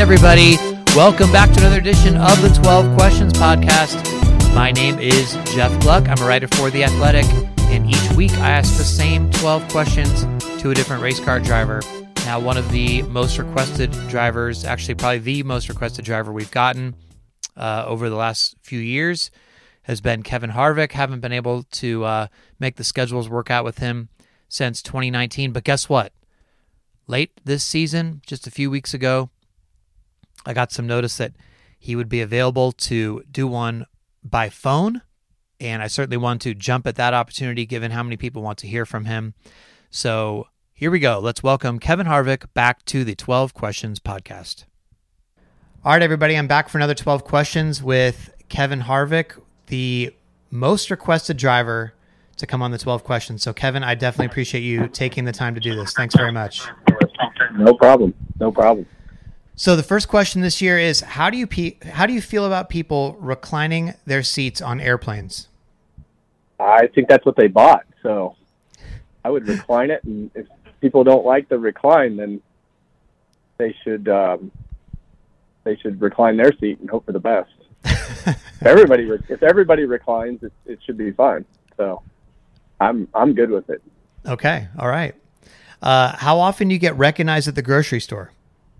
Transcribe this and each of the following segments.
everybody. Welcome back to another edition of the 12 Questions Podcast. My name is Jeff Gluck. I'm a writer for The Athletic, and each week I ask the same 12 questions to a different race car driver. Now, one of the most requested drivers, actually probably the most requested driver we've gotten over the last few years has been Kevin Harvick. Haven't been able to make the schedules work out with him since 2019, but guess what? Late this season, just a few weeks ago, I got some notice that he would be available to do one by phone, and I certainly want to jump at that opportunity given how many people want to hear from him. So here we go. Let's welcome Kevin Harvick back to the 12 Questions Podcast. All right, everybody, I'm back for another 12 Questions with Kevin Harvick, the most requested driver to come on the 12 Questions. So, Kevin, I definitely appreciate you taking the time to do this. Thanks very much. No problem. No problem. So the first question this year is, how do you feel about people reclining their seats on airplanes? I think that's what they bought, so I would recline it. And if people don't like the recline, then they should recline their seat and hope for the best. If everybody reclines, it should be fine. So I'm good with it. Okay, all right. How often do you get recognized at the grocery store?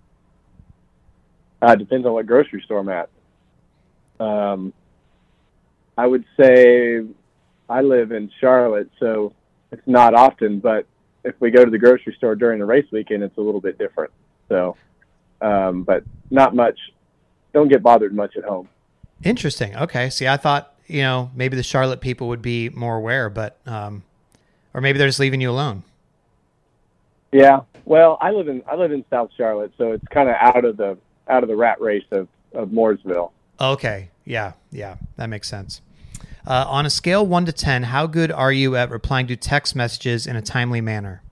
Depends on what grocery store I'm at. I would say I live in Charlotte, so it's not often, but if we go to the grocery store during the race weekend, it's a little bit different. So, but not much. Don't get bothered much at home. Interesting. Okay. See, I thought, maybe the Charlotte people would be more aware, but, or maybe they're just leaving you alone. Yeah. Well, I live in South Charlotte, so it's kind of out of the rat race of Mooresville. Okay. Yeah. That makes sense. On a scale 1 to 10, how good are you at replying to text messages in a timely manner?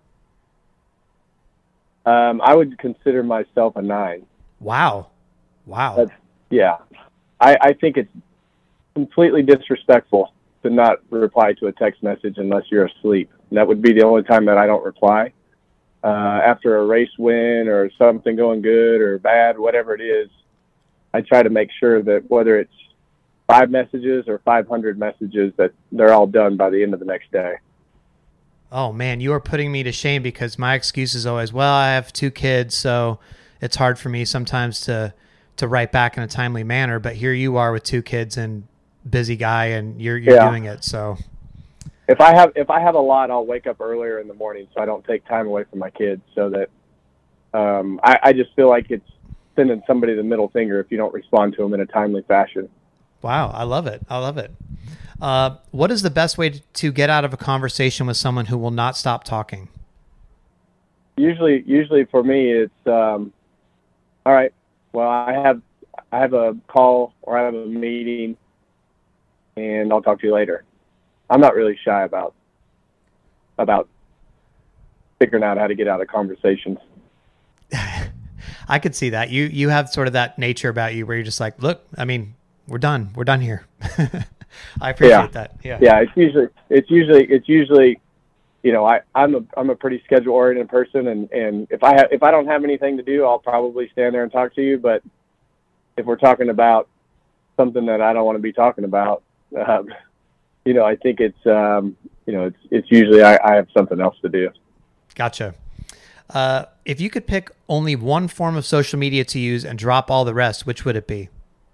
I would consider myself a 9. Wow. Yeah. I think it's completely disrespectful to not reply to a text message unless you're asleep. And that would be the only time that I don't reply. After a race win or something going good or bad, whatever it is, I try to make sure that whether it's 5 messages or 500 messages, that they're all done by the end of the next day. Oh man, you are putting me to shame because my excuse is always, well, I have 2 kids, so it's hard for me sometimes to write back in a timely manner. But here you are with 2 kids and busy guy, and you're doing it. So if I have a lot, I'll wake up earlier in the morning so I don't take time away from my kids. So that I just feel like it's sending somebody the middle finger if you don't respond to them in a timely fashion. Wow, I love it. What is the best way to get out of a conversation with someone who will not stop talking? Usually for me, it's all right. Well, I have a call or I have a meeting, and I'll talk to you later. I'm not really shy about figuring out how to get out of conversations. I could see that. You have sort of that nature about you where you're just like, look, I mean, we're done here. I appreciate that. Yeah. It's usually, I'm a pretty schedule oriented person, and if I don't have anything to do, I'll probably stand there and talk to you. But if we're talking about something that I don't want to be talking about, I think it's usually I have something else to do. Gotcha. If you could pick only one form of social media to use and drop all the rest, which would it be?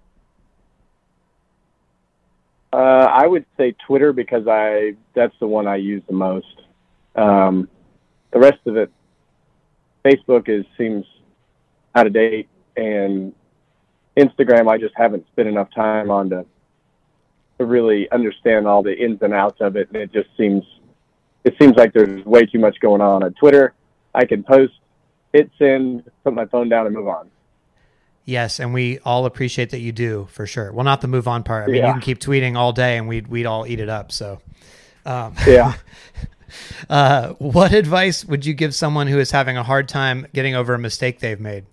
I would say Twitter because that's the one I use the most. The rest of it, Facebook seems out of date, and Instagram I just haven't spent enough time on to really understand all the ins and outs of it, and it seems like there's way too much going on. Twitter, I can post, hit send, put my phone down, and move on. Yes, and we all appreciate that you do, for sure. Well, not the move on part. I mean, you can keep tweeting all day, and we'd all eat it up. So, yeah. What advice would you give someone who is having a hard time getting over a mistake they've made?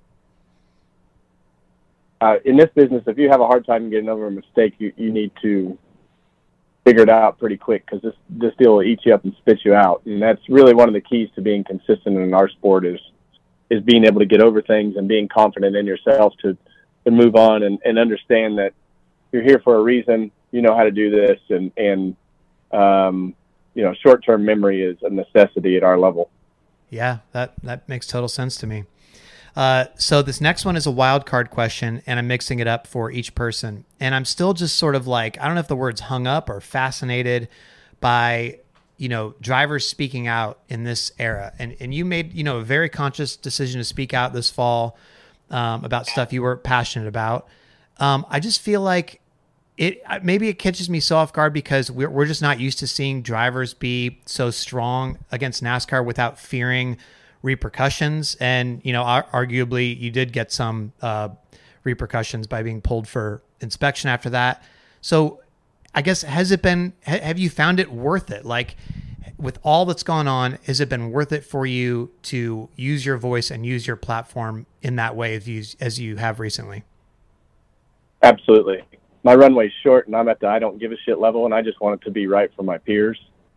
In this business, if you have a hard time getting over a mistake, you need to figure it out pretty quick, because this deal will eat you up and spit you out. And that's really one of the keys to being consistent in our sport is is being able to get over things and being confident in yourself to move on and understand that you're here for a reason. You know how to do this, and short-term memory is a necessity at our level. Yeah, that makes total sense to me. So this next one is a wild card question, and I'm mixing it up for each person. And I'm still just sort of like, I don't know if the word's hung up or fascinated by, drivers speaking out in this era. And you made, a very conscious decision to speak out this fall about stuff you were passionate about. I just feel like maybe it catches me so off guard because we're just not used to seeing drivers be so strong against NASCAR without fearing repercussions. And, arguably you did get some repercussions by being pulled for inspection after that. So I guess, have you found it worth it? Like, with all that's gone on, has it been worth it for you to use your voice and use your platform in that way as you have recently? Absolutely. My runway's short, and I'm at the I don't give a shit level, and I just want it to be right for my peers.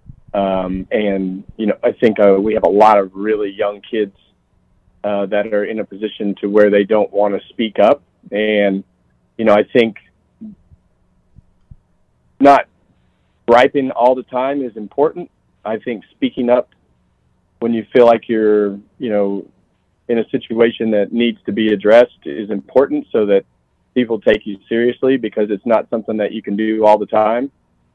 I think we have a lot of really young kids that are in a position to where they don't want to speak up. And, I think not griping all the time is important. I think speaking up when you feel like you're, in a situation that needs to be addressed is important so that people take you seriously, because it's not something that you can do all the time.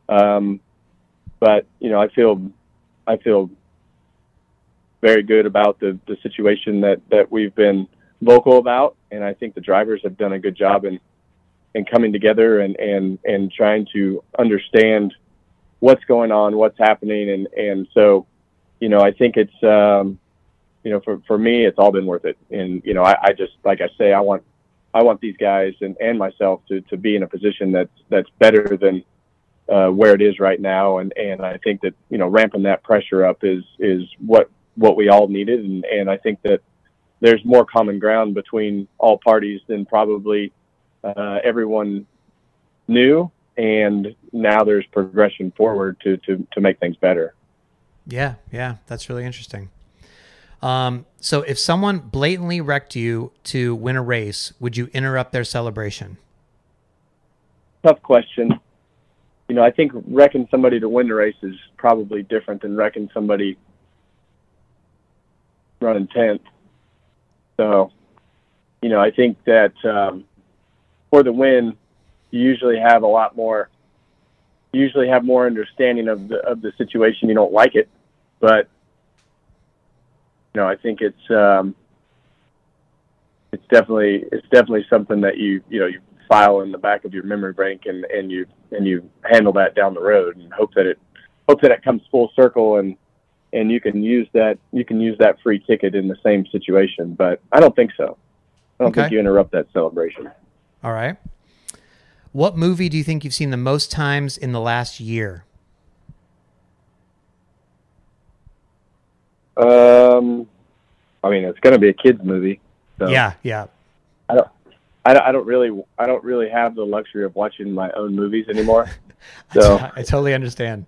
But I feel very good about the situation that we've been vocal about. And I think the drivers have done a good job in coming together and trying to understand what's going on, what's happening. And so, I think it's, for me, it's all been worth it. And, I just, like I say, I want these guys and myself to be in a position that's better than where it is right now. And I think that, ramping that pressure up is what we all needed. And I think that there's more common ground between all parties than probably everyone knew. And now there's progression forward to make things better. Yeah. That's really interesting. So if someone blatantly wrecked you to win a race, would you interrupt their celebration? Tough question. I think wrecking somebody to win the race is probably different than wrecking somebody running 10th. So, I think that for the win, you usually have more understanding of the situation. You don't like it, but I think it's definitely something that you file in the back of your memory bank and you handle that down the road and hope that it comes full circle and you can use that free ticket in the same situation. But I don't think so. I don't think you interrupt that celebration. All right. What movie do you think you've seen the most times in the last year? It's going to be a kids movie. So Yeah. I don't really have the luxury of watching my own movies anymore. So I totally understand.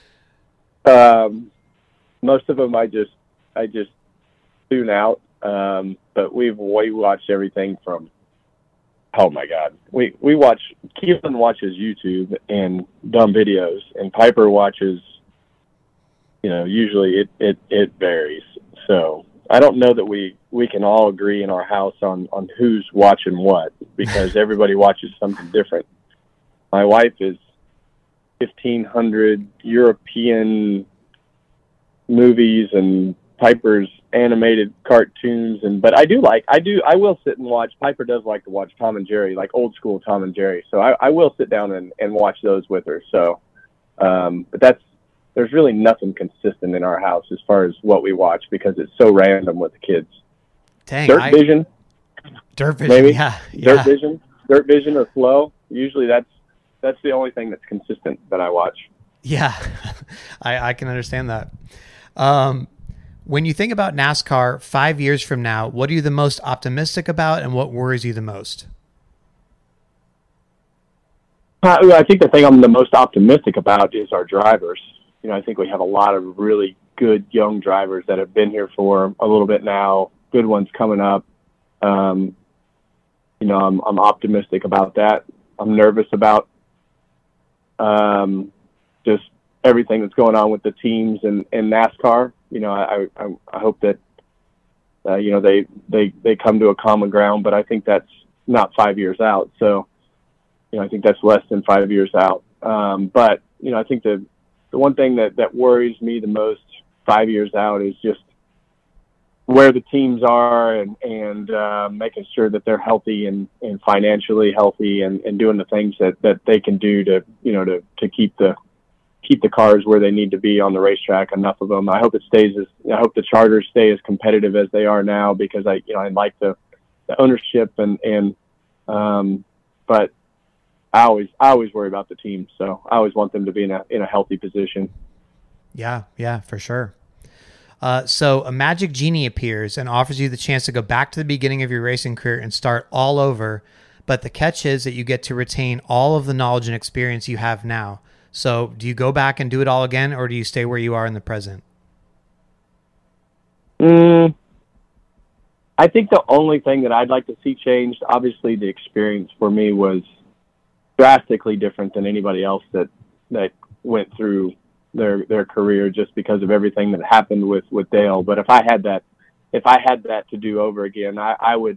Most of them I just tune out. But we watch everything from, oh my God, Keelan watches YouTube and dumb videos, and Piper watches, usually it varies. So I don't know that we can all agree in our house on who's watching what, because everybody watches something different. My wife is 1,500 European movies and Piper's animated cartoons, but I will sit and watch. Piper does like to watch Tom and Jerry, like old school Tom and Jerry. So I will sit down and watch those with her. So, but there's really nothing consistent in our house as far as what we watch, because it's so random with the kids. Dang, Dirt Vision, maybe. Yeah. Dirt Vision or Flow. Usually that's the only thing that's consistent that I watch. Yeah, I can understand that. When you think about NASCAR 5 years from now, what are you the most optimistic about, and what worries you the most? I think the thing I'm the most optimistic about is our drivers. I think we have a lot of really good young drivers that have been here for a little bit now, good ones coming up. I'm optimistic about that. I'm nervous about just everything that's going on with the teams and NASCAR. I hope that they come to a common ground, but I think that's not 5 years out. So, I think that's less than 5 years out. But I think the one thing that worries me the most 5 years out is just where the teams are and making sure that they're healthy and financially healthy and doing the things that they can do to keep the cars where they need to be on the racetrack. Enough of them. I hope I hope the charters stay as competitive as they are now, because I like the ownership but I always worry about the team. So I always want them to be in a healthy position. Yeah, for sure. So a magic genie appears and offers you the chance to go back to the beginning of your racing career and start all over. But the catch is that you get to retain all of the knowledge and experience you have now. So do you go back and do it all again, or do you stay where you are in the present? I think the only thing that I'd like to see changed, obviously the experience for me was drastically different than anybody else that went through their career, just because of everything that happened with Dale. But if I had that to do over again, I would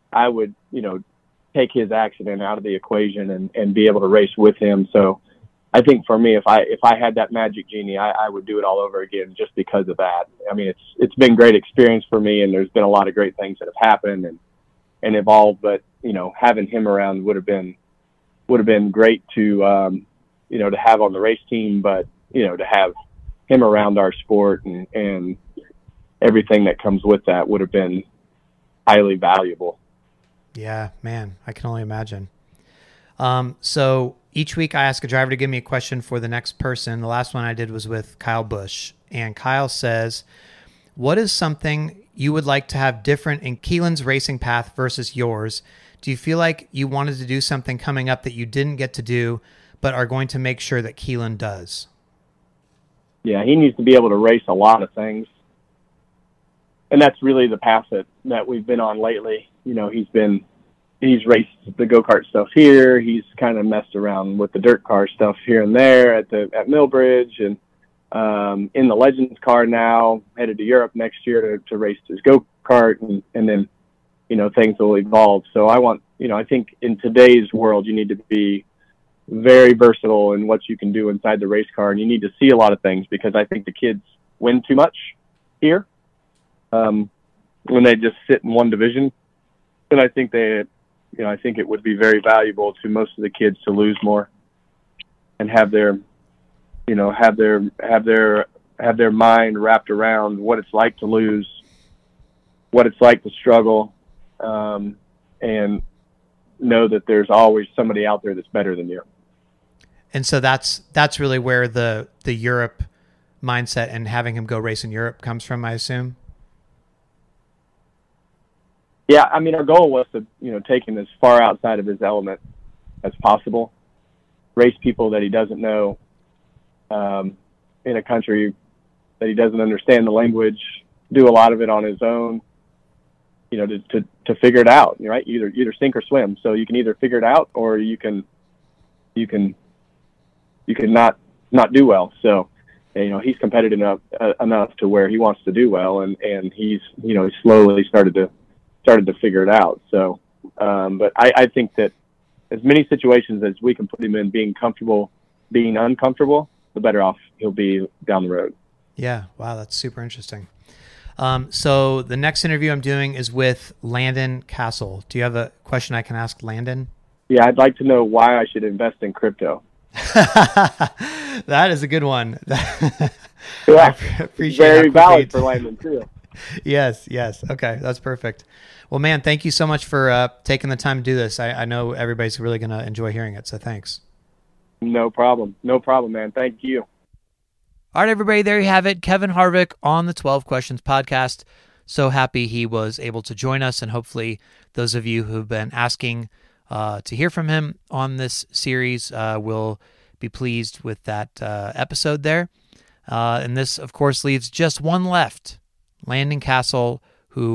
take his accident out of the equation and be able to race with him. So I think for me, if I had that magic genie, I would do it all over again, just because of that. I mean, it's been great experience for me, and there's been a lot of great things that have happened and evolved, but having him around would have been great to have on the race team, but to have him around our sport and everything that comes with that would have been highly valuable. Yeah, man, I can only imagine. So each week I ask a driver to give me a question for the next person. The last one I did was with Kyle Busch, and Kyle says, what is something you would like to have different in Keelan's racing path versus yours? Do you feel like you wanted to do something coming up that you didn't get to do, but are going to make sure that Keelan does? Yeah, he needs to be able to race a lot of things. And that's really the path that we've been on lately. He's raced the go-kart stuff here. He's kind of messed around with the dirt car stuff here and there at Millbridge, and in the Legends car now, headed to Europe next year to race his go-kart, and then, things will evolve. So I think in today's world, you need to be very versatile in what you can do inside the race car, and you need to see a lot of things, because I think the kids win too much here when they just sit in one division. And I think I think it would be very valuable to most of the kids to lose more and have their mind wrapped around what it's like to lose, what it's like to struggle, and know that there's always somebody out there that's better than you. And so that's really where the Europe mindset and having him go race in Europe comes from, I assume. Yeah, I mean, our goal was to, take him as far outside of his element as possible, race people that he doesn't know, in a country that he doesn't understand the language, do a lot of it on his own, to figure it out, right? Either sink or swim. So you can either figure it out, or you can not do well. So, he's competitive enough to where he wants to do well, and he's slowly started to figure it out. So, but I think that as many situations as we can put him in, being comfortable, being uncomfortable, the better off he'll be down the road. Yeah. Wow. That's super interesting. So the next interview I'm doing is with Landon Castle. Do you have a question I can ask Landon? Yeah. I'd like to know why I should invest in crypto. That is a good one. Yeah. I appreciate very valid for Landon too. Yes. Okay. That's perfect. Well, man, thank you so much for taking the time to do this. I know everybody's really going to enjoy hearing it. So thanks. No problem, man. Thank you. All right, everybody, there you have it. Kevin Harvick on the 12 Questions podcast. So happy he was able to join us, and hopefully those of you who've been asking to hear from him on this series will be pleased with that episode there. And this, of course, leaves just one left, Landon Castle, who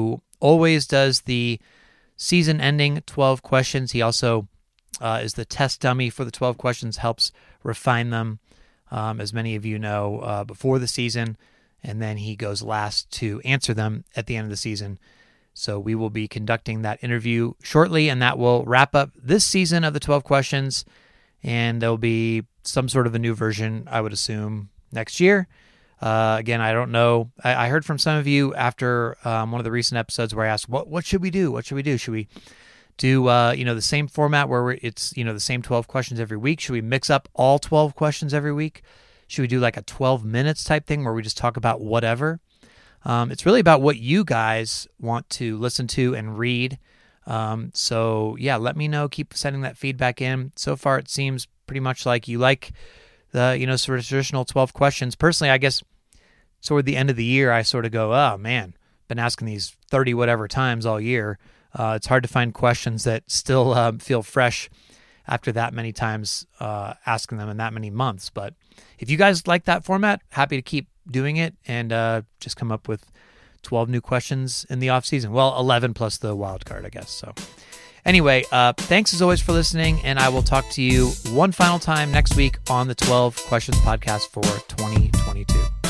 always does the season-ending 12 questions. He also is the test dummy for the 12 questions, helps refine them, as many of you know, before the season, and then he goes last to answer them at the end of the season. So we will be conducting that interview shortly, and that will wrap up this season of the 12 questions, and there'll be some sort of a new version, I would assume, next year. Again, I don't know. I heard from some of you after one of the recent episodes where I asked, what should we do? What should we do? Should we do the same format where it's the same 12 questions every week? Should we mix up all 12 questions every week? Should we do like a 12 minutes type thing where we just talk about whatever? It's really about what you guys want to listen to and read. So yeah, let me know. Keep sending that feedback in. So far, it seems pretty much like you like the sort of traditional 12 questions. Personally, I guess toward the end of the year, I sort of go, oh man, been asking these 30 whatever times all year. It's hard to find questions that still feel fresh after that many times asking them in that many months. But if you guys like that format, happy to keep doing it and just come up with 12 new questions in the off season. Well, 11 plus the wild card, I guess. So anyway, thanks as always for listening, and I will talk to you one final time next week on the 12 Questions Podcast for 2022.